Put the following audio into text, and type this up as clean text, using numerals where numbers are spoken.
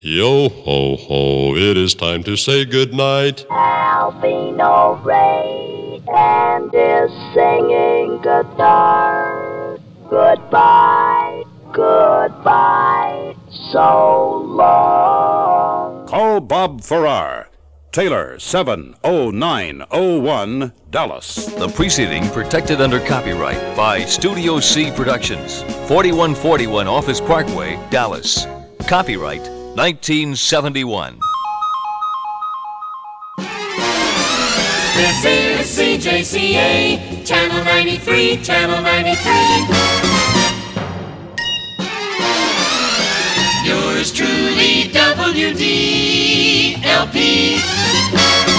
Yo ho ho, it is time to say goodnight. Alvino Ray and his singing guitar. Goodbye, goodbye, so long. Call Bob Farrar. Taylor 70901, Dallas. The preceding protected under copyright by Studio C Productions, 4141 Office Parkway, Dallas. Copyright 1971. This is CJCA, Channel 93, Channel 93. Yours truly, WDLP.